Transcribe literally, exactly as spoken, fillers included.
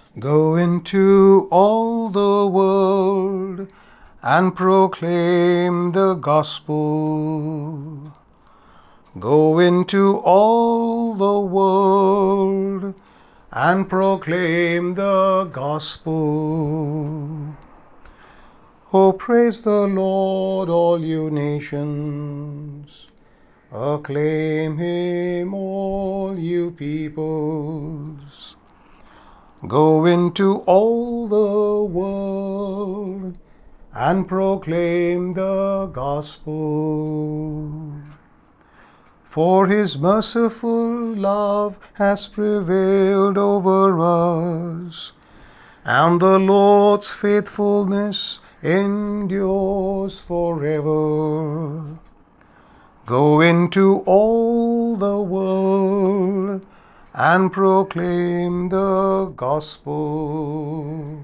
Go into all the world and proclaim the gospel. Go into all the world and proclaim the gospel. Oh, praise the Lord, all you nations. Acclaim him, all you peoples. Go into all the world and proclaim the gospel. For his merciful love has prevailed over us, and the Lord's faithfulness endures forever. Go into all the world and proclaim the gospel.